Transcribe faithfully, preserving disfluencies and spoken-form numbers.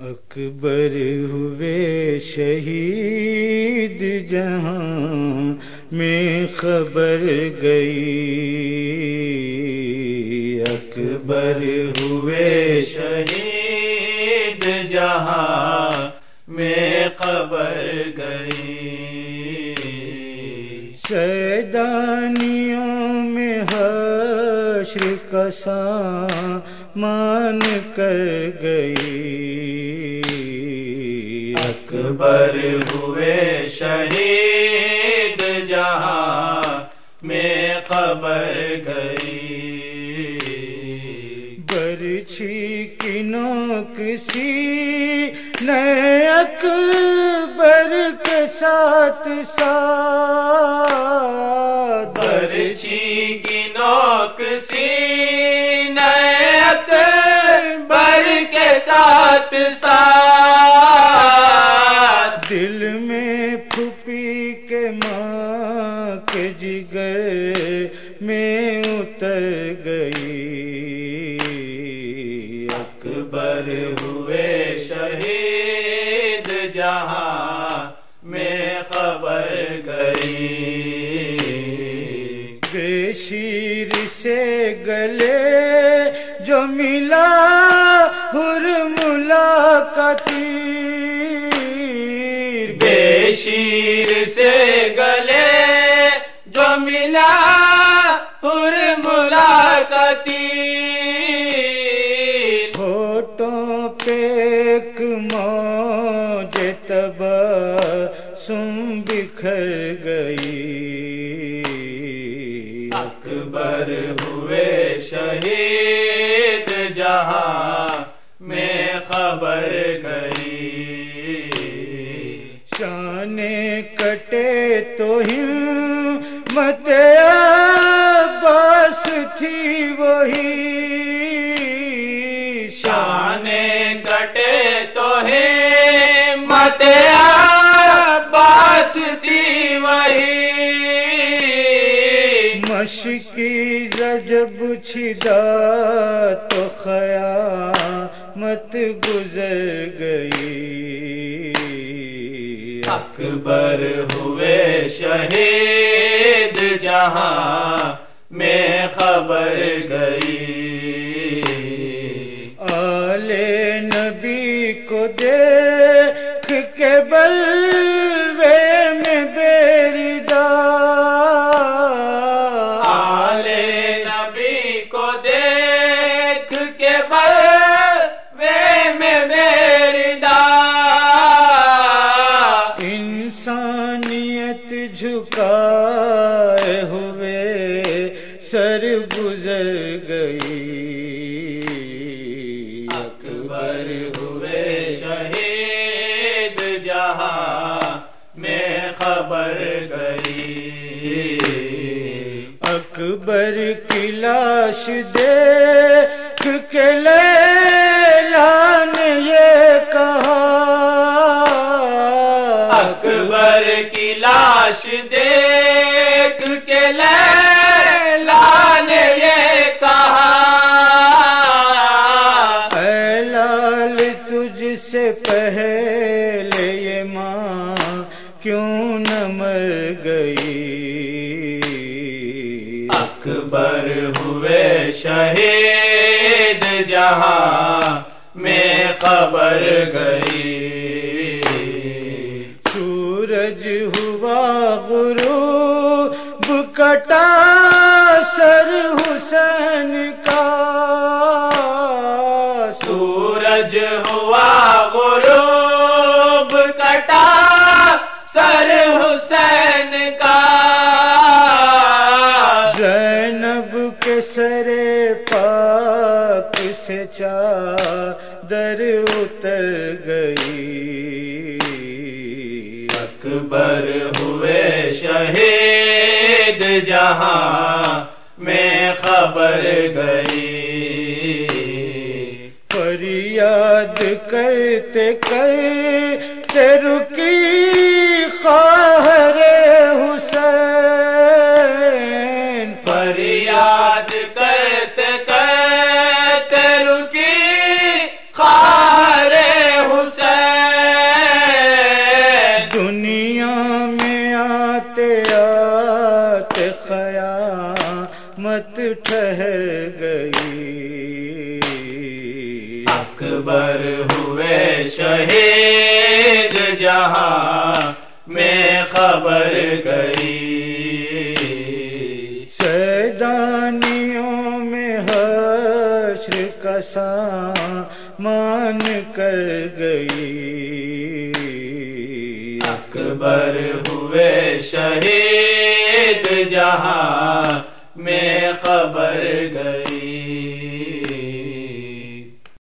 اکبر ہوئے شہید جہاں میں خبر گئی، اکبر ہوئے شہید جہاں میں خبر گئی، سیدانیوں میں حشر کا سامان کر گئی، اکبر ہوئے شہید جہاں میں خبر گئی، برچھی کی نوک سینے اکبر کے ساتھ ساتھ، برچھی کی نوک سینے اکبر کے ساتھ ساتھ، دل میں پھوپھی کے ماں کے جگر میں اتر گئی، اکبر ہوئے شہید جہاں میں خبر گئی، بے شیر سے گلے جو ملا ہرملا کا تیر، بے شیر سے گلے جو ملا ہرملا کا تیر، ہونٹوں پہ ایک موج تبسم بکھر گئی، اکبر ہوئے شہید جہاں میں خبر گئی، شان کٹے تو ہمت عباس تھی وہی، شان کٹے تو ہمت عباس تھی وہی، مشکی جب چھدا تو قیامت گزر گئی، اکبر ہوئے شہید جہاں میں خبر گئی، آل نبی کو دیکھ کے بلوے میں بیریدار، آل نبی کو دیکھ کے بلوے میں بیریدار، انسانیت جھکائے ہوئے سر گزر گئی، اکبر ہوئے شہید جہاں میں خبر گئی، اکبر کی لاش دیکھ کے لیلا نے یہ کہا، اکبر کی لاش دیکھ کے لیلا نے یہ کہا، اے لال تجھ سے پہلے یہ ماں کیوں نہ مر گئی، اکبر ہوئے شہید جہاں میں خبر گئی، سورج ہوا غروب کٹا سر حسین کا، سورج ہوا غروب کٹا سر حسین کا، زینب کے سر پاک سے چادر اتر گئی، اکبر ہوئے شہید جہاں میں خبر گئی، فریاد کرتے کرتے رکی خواہر حسین، فریاد کرتے کرتے رکی گئی، اکبر ہوئے شہید جہاں میں خبر گئی، سیدانیوں میں حشر کا سامان کر گئی، اکبر ہوئے شہید جہاں میں خبر گئی،